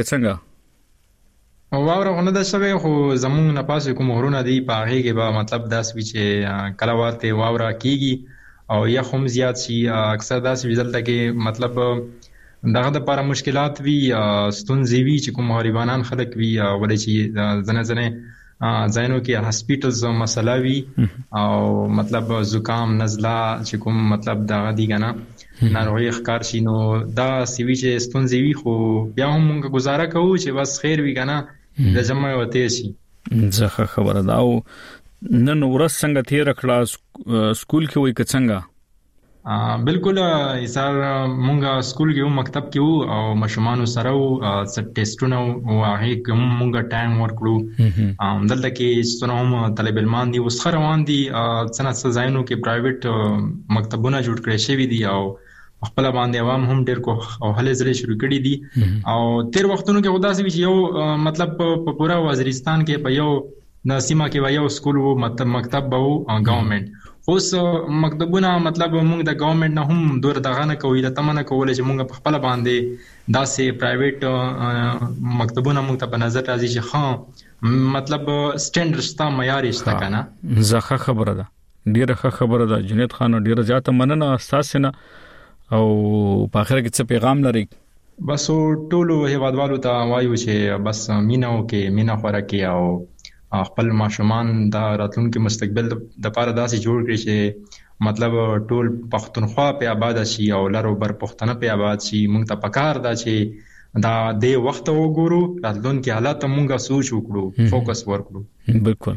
څنګه واوره غونه د شوی خو زمون نه پاسه کوم غرونه دی په هغه کې به مطلب داس وی چې کله ورته واوره کیږي او یا هم زیات شي اکثر داس ویزلته کې مطلب دغه د لپاره مشکلات وی ستونزې وی چې کوم غریبانان خلک وی ولې چې ځنه ځینو کې هاسپټلز مسله وی او مطلب زکام نزله چې کوم مطلب دغه دی کنه ناروغي ښکار شي نو دا سی وی چې ستونزې وی خو بیا هم موږ گزاره کوو چې بس خیر وی کنه د جمع وته شي ځکه خبره دا او نن ورځ څنګه تیر کړه سکول کې وای څنګه بالکل ایثار مونږه سکول کې مکتب کې او مشمانو سره او ټیسټونه او هغه کوم مونږه ټایم ورکړو دلته کې څنګه طالب علمان دي وسخه روان دي څنګه ځایونو کې پرایویټ مکتبونه جوړ کړي شوی دي او خپل باندې عوام هم ډېر کو او هله زړه شروع کړي دي او تیر وختونو کې خدا سي یو مطلب په پورا وزیرستان کې په یو نسیمه کې یو سکول وو مکتب به وو ګورنمنت اوس مکتبونه مطلب موږ د ګورنمنت نه هم دور دغه نه کوي د تمنه کول چې موږ په خپل باندې داسې پرایویټ مکتبونه موږ ته په نظر راځي چې ها مطلب سټانډرډ ستا معیار شته کنه زخه خبره ده ډیره خبره ده جنید خان ډیره زیاته مننه اساسه نه او په اخر کې څه پیغام لري بس ټولو هیوادوالو ته وایو چې بس مینه خوره کې او خپل ماشومان دا راتلونکي مستقبل د لپاره داسې جوړ کړي چې مطلب ټول پښتونخوا په آباد شي او لارو بر پښتنه په آباد شي موږ ته پکار دا چې دا د وخت وګورو راتلونکي حالات موږ سوچ وکړو فوکس ورکړو بالکل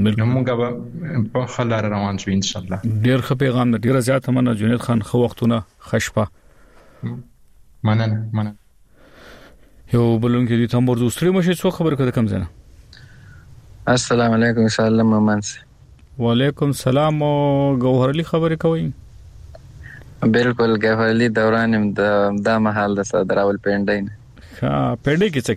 موږ په خلار روان شو ان شاء الله ډیر ښه پیغام ډیر زیات مننه جنید خان خو وختونه خشپه مننه یو بلونکي دي تم ورته ستړي مشه څو خبر کړه کم زنه السلام علیکم ان شاء الله ممنس وعلیکم السلام او گوهر علی خبرې کوي بالکل گوهر علی دوران د محل د صدراول پندین ها پندې کې څه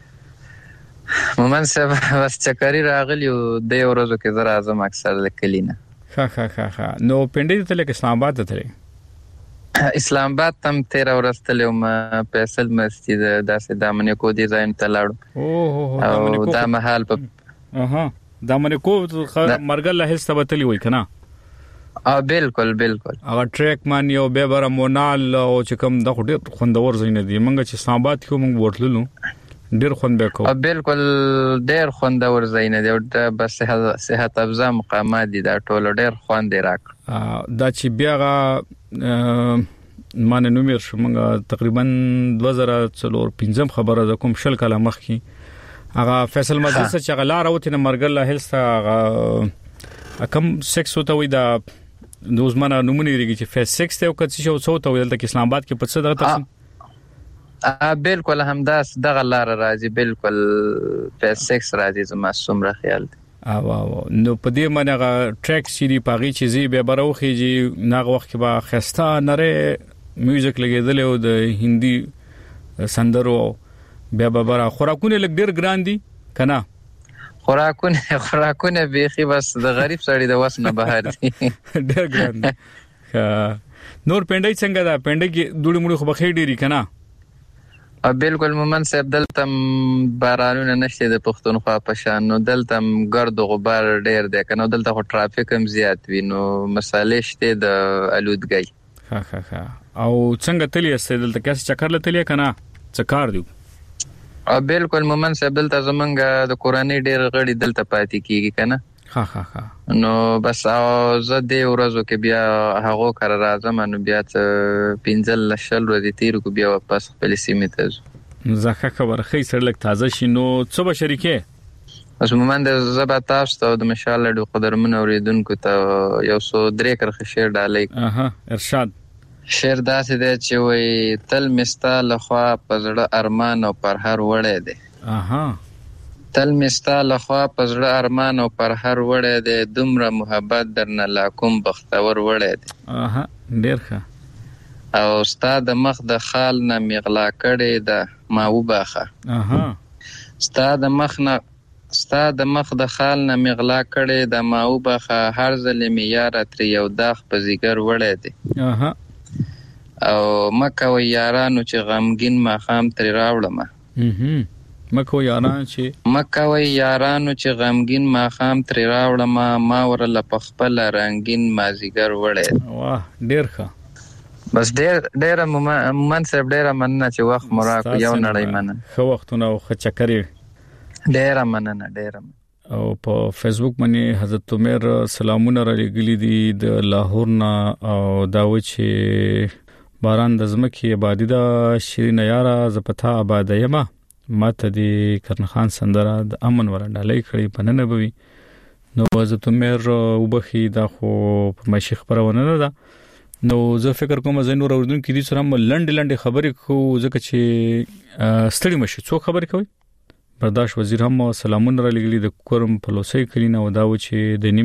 کې ممنس بس چکرې راغلی د ورځو کې زرا اعظم اکثر لیکلینا ها نو پندې ته لکه اسلام آباد ته اسلام آباد تم 13 ورځ تلم فیصل مسجد داسې دامنې کو دي ځین تلاړو او دا محل په دا منه کو مرګله هیڅ تبتلی وای کنه بالکل هغه ټریک مان یو به بر مونال او چې کوم د خډه خوندور زین دي منګه چې اسلام آباد کې موږ ورتللو ډیر خوند به کو بالکل ډیر خوندور زین دي او بس صحت افزا مقامات دي دا ټول ډیر خوند راک دا چې بیا مانه نومیر شومغه تقریبا 2004 خبره ده کوم شل کله مخ کې هغه فیصل مدرسه چې غلار اوته مرګله هلسته کم 6 وته وي دا دوزمنه نمونه لري چې فیس 6 ته وکړي چې څو ته ولته اسلام آباد کې پڅ دغه تقسیم بالکل همداس دغه لار راځي بالکل فیس 6 راځي زما څومره خیال دی نو په دې منغه ټریک سری پاغي چې زی به بروخیږي ناغه وخت کې با خسته نره میوزیک لګیدل او د هندي سندرو بیا به خوراکونه لګ ډیر ګران دي کنه خوراکونه بيخي بس د غریب سړی د وس نه بهر دي ډیر ګران دي نور پندای څنګه دا پندای کې دوړي مړي خو بخې ډيري کنه بالکل مومن صاحب دلته بارانونه نشته د پښتونخوا په شان نو دلته ګرد غبار ډیر دی کنه دلته خو ټرافیک هم زیات وي نو مسالې شته د الودګي ها او څنګه تلی است دلته کیسه چکر لته کنه څه کار دی بالکل مومن صاحب دلته زمونږ د قرآنی ډیر غړي دلته پاتې کیږي کنه ها نو بس او زه د ورځو کې بیا هغه کار راځم نو بیا ته 15 لشل ورځې تیر کو بیا واپس خپل سیمه ته زخه خبر خې سره لک تازه شینو څه به شریکه اوس مومن د زبا تاسو ته د مشال ډو قدرمن اوریدونکو ته یو سو درې کرخه شعر ډالې. ارشاد. شعر داسې دی چې وای تل مستا لخوا پزړه ارمان او پر هر وړې دی. تل مستا لخوا پزړه ارمان او پر هر وړې دی، دومره محبت درنه لا کوم بختور وړې دی. ډیر ښه. او استاد مخ د خال نه مغلا کړي د ما وباخه. استاد مخ د خال نه مغلا کړي د ما وباخه، هر ظلم یار تر یو داغ په زیګر وړې دی. او مکه و یارانو چې غمگین ما خام تر راوړم. مکه و یارانو چې غمگین ما خام تر راوړم، ما ورله په خپل رنگین ما زیګر وړې. واه ډیر ښه. بس ډیر مومن صاحب ډیر مننه چې وخت مراکو یو نړۍ مننه. خو وختونه او خچکرې ډیر مننه ډیر. او په فیسبوک باندې حضرت عمر سلامونه را لګلی دي د لاهور نه، او دا و چې باران د زمکه آبادی دا شیرین یارا زپتا آباد یما ماته دی کرن خان سندره د امن ورندالای کړي پننه بوي. نو حضرت عمر وبخي دا خو په مشي خبرونه نه ده. نو زه فکر کوم زه نور اوردون کې دي سره لنډ خبرې کو ځکه چې ستړي مشي څو خبرې کوي. برداشت وزیر هم سلامونه را لګلی د کورم پلوسی کلینا و دا و چې د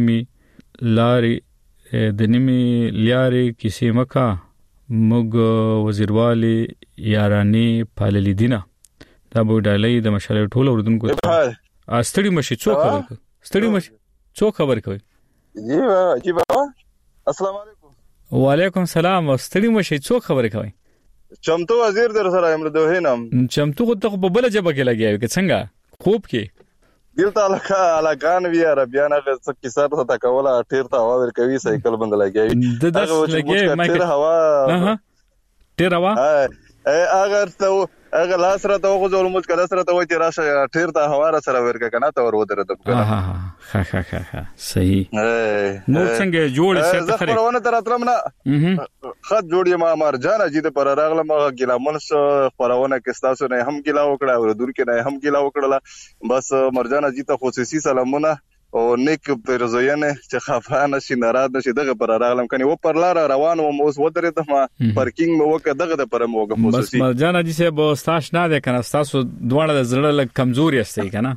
نیمه لیاري کیسې مکا مګ وزیروالی یارانی پاللی دینا. دا به ډالۍ د مشالې ټول اوردونکو ته ستړي مشي څو خبرې کوي. ستړي مشي څو خبرې کوي. جی بابا السلام علیکم. وعلیکم السلام. ستړي مشي څو خبرې کوي. چمتو وزیر در سره امر دوه نام. چمتو خو ته په بل جبه کې لګیاوي که څنګه خوب کې دلته علاقان وی عربیان هغه څه کیسه ته کوله ټیر ته هوا ور کوي سایکل بند لګیاوي دغه لګي ما کې هوا ټیر هوا اگر ته اگر لاس را ته غوځول موږ کله سره ته وای چې راشه ټیر ته هوا را سره ورګه کنه ته ور ودره د ها صحیح. نو څنګه جوړ څه ته خره خبرونه تر اترم نه خط جوړی ما مرجان اجي د پر راغله ما ګلا منس خبرونه کې تاسو نه هم ګلا وکړه او دور کې نه هم ګلا وکړه. بس مرجان اجي ته خصوصي سلامونه او نیک پرزوینه چې خفانه شي ناراض نشي دغه پر راغلم کني و پر لار روان و اوس ودرې ته ما پارکینګ مو وکړه دغه د پر موګه خصوصي. بس مرجان اجي سه بو ستاش نه ده کنه تاسو دواړه د زړه لږ کمزوري استي کنه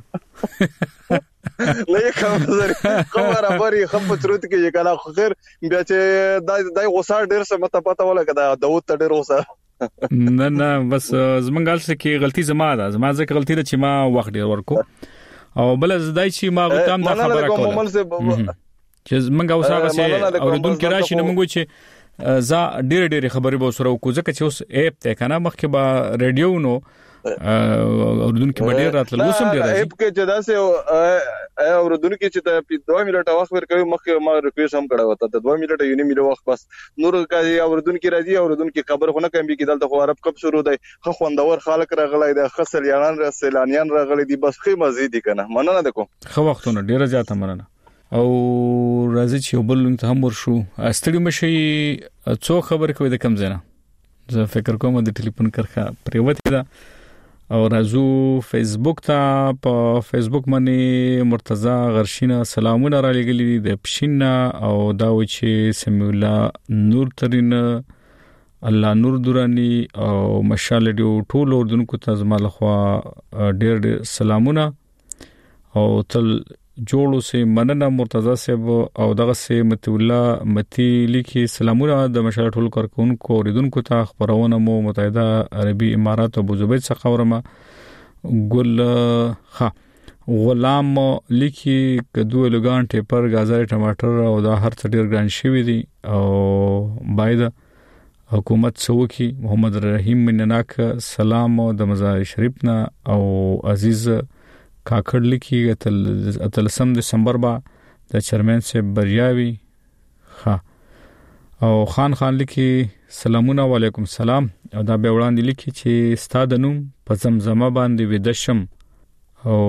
نه کمزوري خبره بری خپ تروت کې کنه خیر بیا چې دای غوسه ډیر څه مته پته ولا کدا داوود ته ډیر غوسه نه بس زمونږ حالت کې غلطي زما ده زما ځکه غلطي ده چې ما وخت ډیر ورکو او بل زدای چې ما غوتام دا خبره کوله چې منګه اوسه سه اوردون کې راشي نو موږ چې ز ډېر خبرې به سره وکړو ځکه چې اوس اپ ته کنه مخکې به رادیو نو اوردون کې ډېر راتل اوسم ډېر اپ کې چې داسې اوردون کې چې ته 2 منټه وخت ورکوي مخکې ما ریکویسټ هم کړو ته 2 منټه یونی ملي وخت بس نور کا اوردون کې راځي اوردون کې خبر خونه کوم کې دلته خو عرب کب شروع دی خو خوندور خلک راغلي د خسل یانان رسلانیان راغلي دي بس خې مزيدي کنه مننه دکو خو وختونه ډېر زیاته مننه. او راځي چې بل ته هم ورشو استړي مشي څو خبر کوي د کم زنه زه فکر کوم د ټلیفون کرخه پریوتی ده او راځو فیسبوک ته په فیسبوک باندې مرتضی غرشینه سلامونه را لګلی د پښینا او دا و چې سمیع الله نور ترين الله نور دورانی او مشال دیو ټول اردوونکو ته زما لخوا ډېر سلامونه او تل جوړو سي مننه مرتضی صاحب او دغه سي مت الله متي لیکي سلامونه د مشال ټول کارکونکو اوریدونکو ته خبرونه مو متحده عربي امارات او ابوظبي څخه اورمه ګل ها غلام لیکي کدو لګان ټیپر غازر ټماټر او دا هر څه ډیر ګران شوی دي او باید حکومت سوکي محمد رحیم منناک سلام د مزار شریف نه او عزیز کاکړ لیکي اتلسم دسمبر با د چرمن سے بریاوي ها او خان لیکي سلامونه علیکم سلام او دا به وړاندې لیکي چې ستاد نوم په زمزمه باندې ودشم او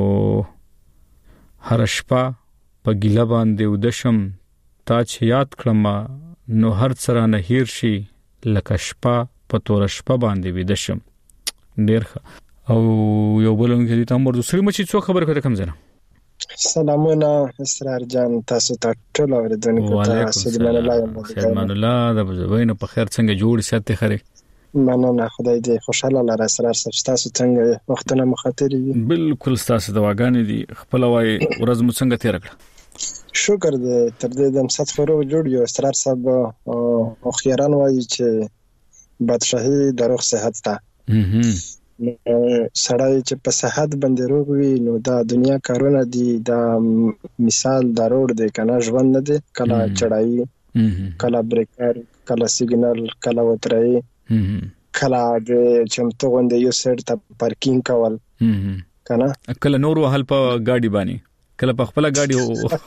هر شپه په ګیله باندې ودشم تا چې یاد کړم نو هر څرا نه هیر شي لکه شپه په تور شپه باندې ودشم ډیر او یو بلون کې ته امر دوسری مچې څو خبر کړه کم زنه سلامونه اسرار جان، تاسو ته ټول اوریدونکو ته سلام الله. سلام الله د بزوینه په خیر څنګه جوړ ساتي خره؟ مننه خدای دې خوشاله لاره. اسرار صاحب تاسو څنګه وختونه مخاطر دي؟ بالکل تاسو د واګانې دي خپل وای ورځ مو څنګه تیر کړه؟ شکر دې تر دې د مسات خورو جوړ یو. اسرار صاحب او خیران وایي چې بادشاہي دروغ صحت ته سړی چې په صحت باندې روغ وي نو دا دنیا کارونه دي. دا مثال دا روډ دی کنه، ژوند نه دی. کله چړای، کله بریکر، کله سیګنل، کله وترای، کله د چمتو غونډې یو سیټ ته پارکینګ کول کنه، کله نور وهل په ګاډي باندې، کله په خپل ګاډي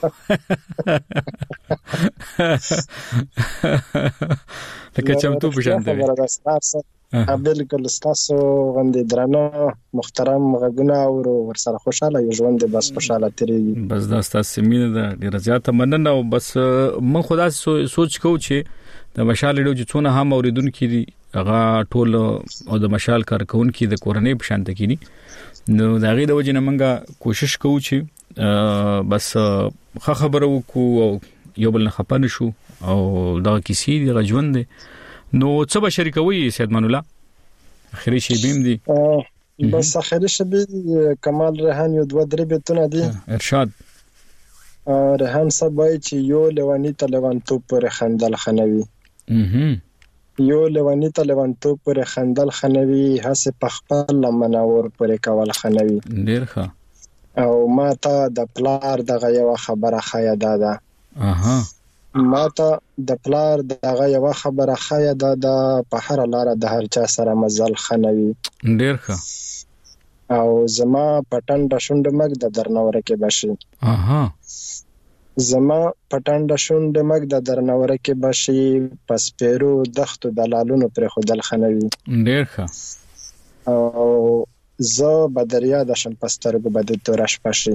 لکه چمتو په شان دی. بالکل تاسو غوندې درنه محترم غږونه او ورسره خوشاله یو ژوند بس خوشاله تیریږي. بس دا تاسو مینه ده ډیره زیاته مننه. او بس من خدا سوچ کوم چې د مشال ډیو چې څونه هم اوریدونکو دي هغه ټول او د مشال کارکونکو د کورنۍ په شان تکینی. نو دا غي د وجنه منګه کوشش کوو چې بس خبرو کو او یو بل نه خپن شو او دا کیسې دی ژوند دی. نو څه به شریکوي سید من الله؟ اخري شی بیم دي بس اخري شی کمال ریحان یو دوه درې بیتونه دي. ارشاد ریحان صاحب وایي چې یو لوانی ته لوانتو پر خندل خنوي، یو لوانی ته لوانتو پر خندل خنوي، هڅه پخپل منور پر کول خنوي. ډیر ښه. او ما ته د پلار دغه یو خبره خیا ده. ما ته د پلار دغه یو خبره خیا ده په هر لار د هر چا سره مزل خنوي. ډیر ښه. او زما پټنډه شوند مګ د درنور کې بشي. زما پټنډه شوند مګ د درنور کې بشي، پس پیرو دختو دلالونو پر خودل خنوي. ډیر ښه. او زه بدریا د شم پسترګو بده تورش پشي.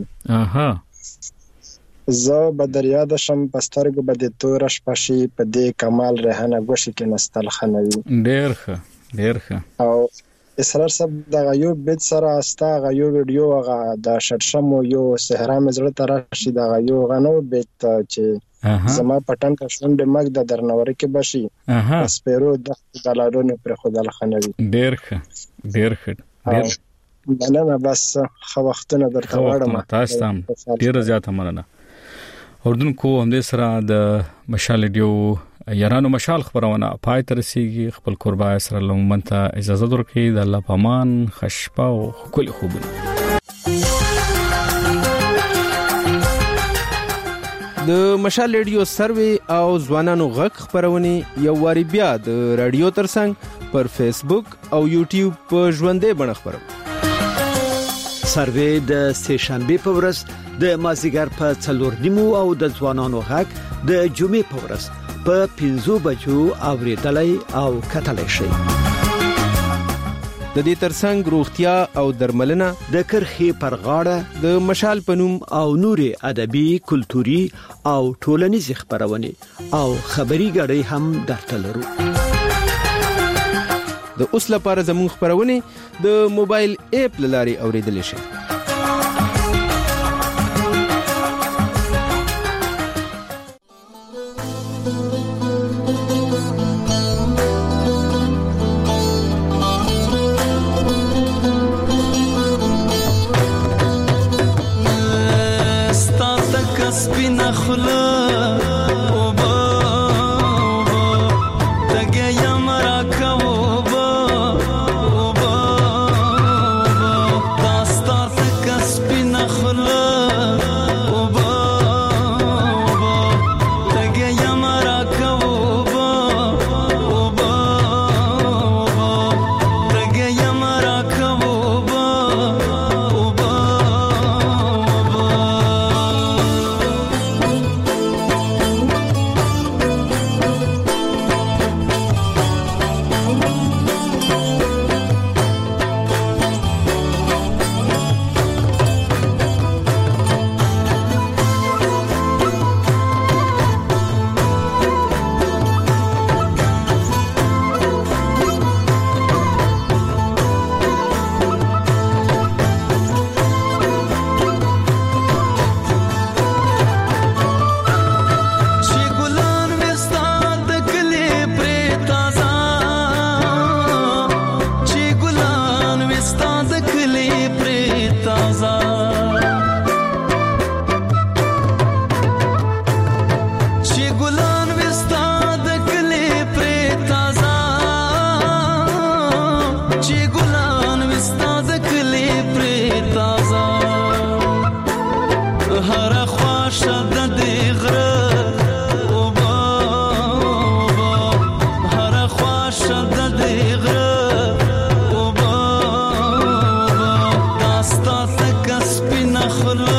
زه بدریا د شم پسترګو بده تورش پشي، په دې کمال ریحانه ګوشي کې نستل خنوي. ډیر ښه ډیر ښه. او اسرار صاحب د غيو بیت سره استا غيو ویډیو غا د شړشم یو صحرا مزړه ترشي د غيو غنو بیت چې زما پټن کا شوند مګ د درنور کې بشي، پس پیرو د دلالونو پر خودل خنوي. ډیر ښه ډیر ښه. مننه. بس خو وختونه درته واړم. تاسو هم ډیر زیاته مننه. اردوونکو همدې سره د مشال ډیو یارانو مشال خبرونه پای تر رسیږي. خپل قربا سره لومنته اجازه درکړئ. د الله پامان خشپا او کل خوبونه. د مشال ریډیو سروي او ځوانانو غږ خبرونه یو واری بیا د رادیو ترڅنګ پر فیسبوک او یوټیوب په ژوندې بڼه خبرو. سروي د سه شنبه په ورځ د مازیګر په 4:30 او د ځوانانو غږ د جمعې په ورځ په 5 بجو اوریدلای او کتلای شي. د دې ترڅنګ روغتیا او درملنه د کرخي پر غاړه د مشال پنوم او نوري ادبي کلتوري او ټولنیز خبرونه او خبري غړي هم درته لرو. د اوس لپاره زموږ خبرونه د موبایل اپ لاري اوریدل شي. هر خواشه د دې غره اوبه هر خواشه د دې غره اوبه داستا تک سپینه خوله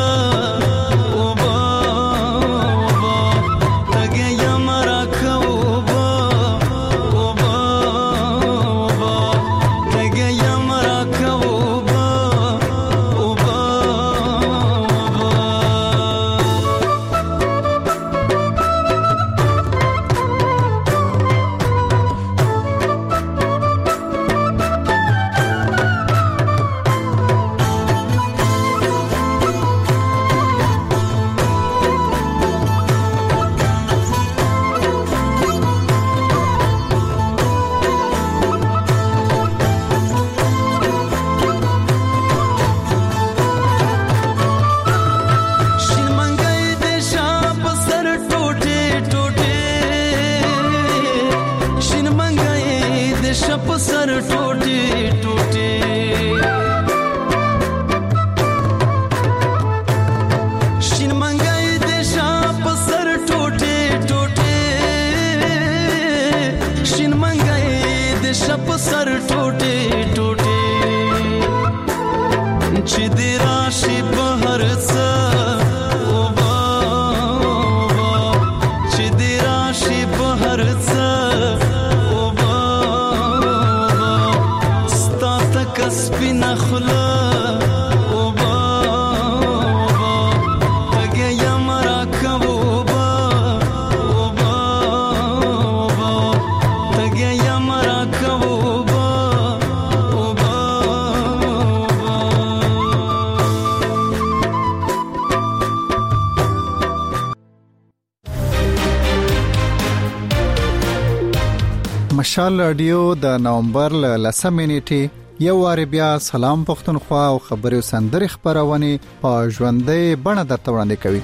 مشال رادیو د نومبر ل 10 نیټه یو وار بیا سلام پښتونخوا او خبري سندري خبرونه په ژوندۍ بڼه درته وړاندې کوي.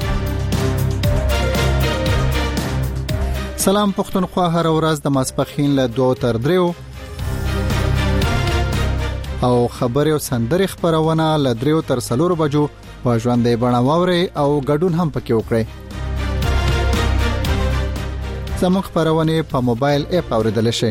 سلام پښتونخوا هر ورځ د ماسپخین له 2 تر 3 او خبري سندري خبرونه له 3 تر 4 بجو په ژوندۍ بڼه واوري او ګډون هم پکې وکړي. زموږ خبرونه په موبایل اپ اوریدل شي.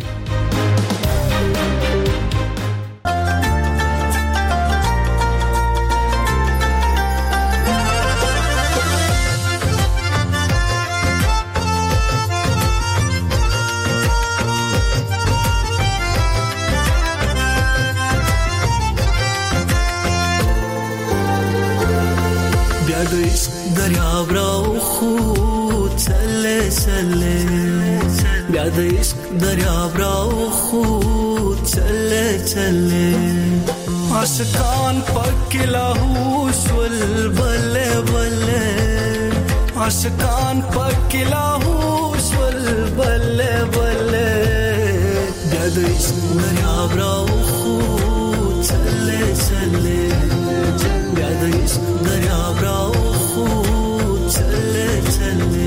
بیا د دریاب راو خو چله چله بیا د عشق دریاب راو خو چله چله عاشقان پک لاهو شول بله بله عاشقان پک لاهو شول بله بله بیا د عشق دریاب راو خو چله چله بیا د عشق دریاب راو خو چله چله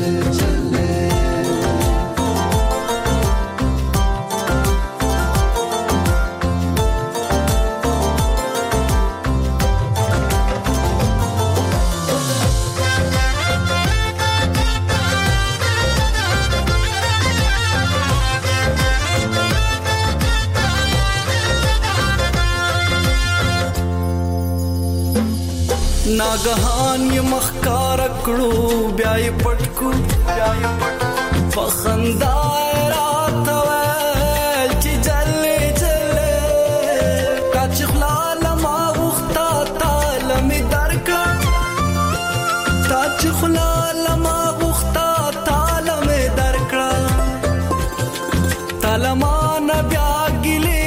ناګهان ی مخکار کړو بیا ی پټکو فخندا رات ول چې جلې جلې کچ خلال ما وختا تعالی می درکړ کچ خلال ما وختا تعالی می درکړ تعالی ما بیا ګلې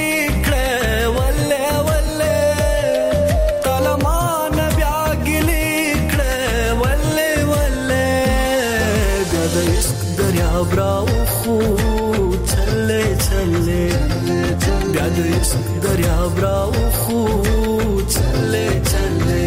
براو خو چله چله بیا د عشق دریا براو خو چله چله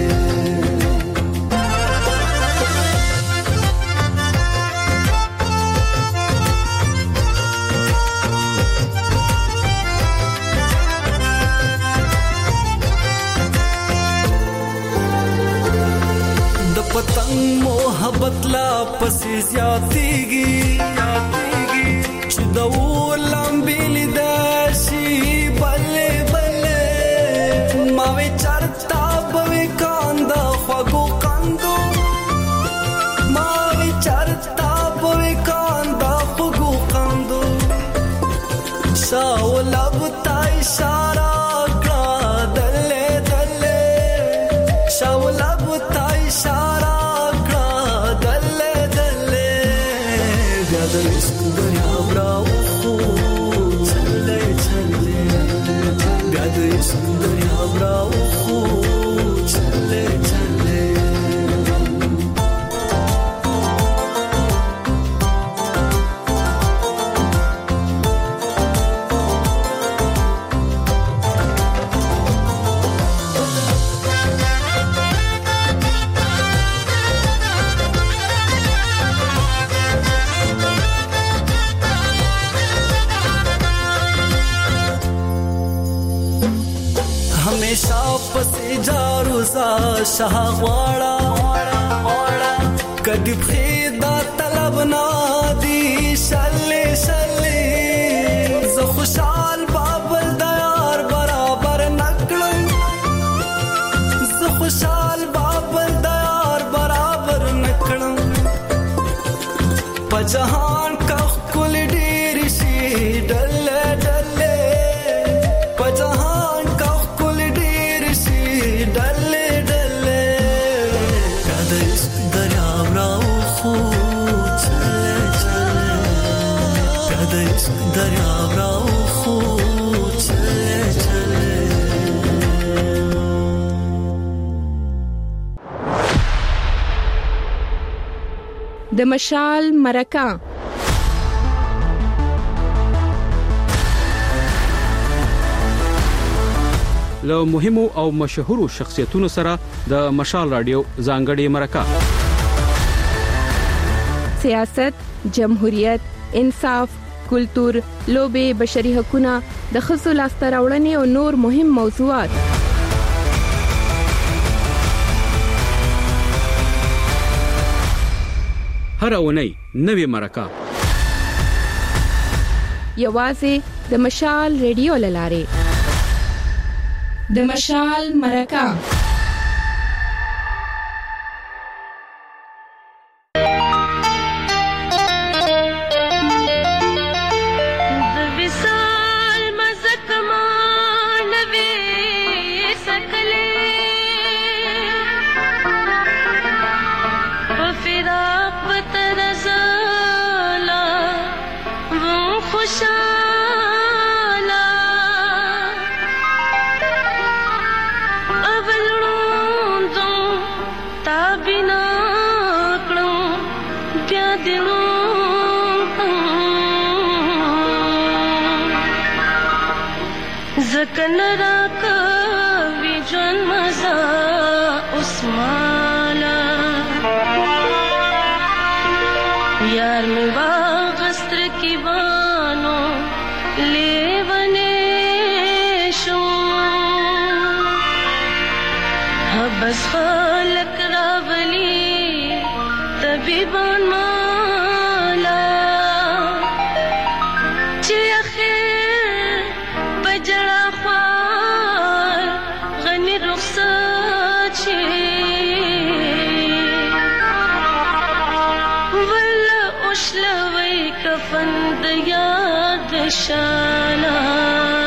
د پتنګ محبت لا پسې زیاتېږي چې د ولمبې لیداشي بلې بلې ما وی چرتا به کاندا خوګو کاندو ما وی چرتا به کاندا خوګو کاندو شاولب تا اشاره شاه غواړه کدی بخیدا طلب نادي شلې شلې زه خوشحال بابل دیار برابر نکړم زه خوشحال بابل دیار برابر نکړم په جهان کا کل ډیر شي ډلې ډلې په جهان کا کل ډیر شي ډلې دریاب راو خو چلے چلے د مشال مرکه له مهمو او مشهورو شخصیتونو سره د مشال رادیو ځانګړي مرکه سیاست، جمهوریت، انصاف، کلتور، لوبې، بشري حقوقونه، د ښځو لاسته راوړنې او نور مهم موضوعات. هر اونۍ نوې مرکه یوازې د مشال ریډیو لاره. د مشال مرکه زکن راکا وی جون مزا عثمانا یار می واغستر کی بانو لیونے شو حبس خالق راولی طبیبان مالا چی اخیر بجڑا خوار غنی رخصت چی ولا اشلوی کفن د یاد شانا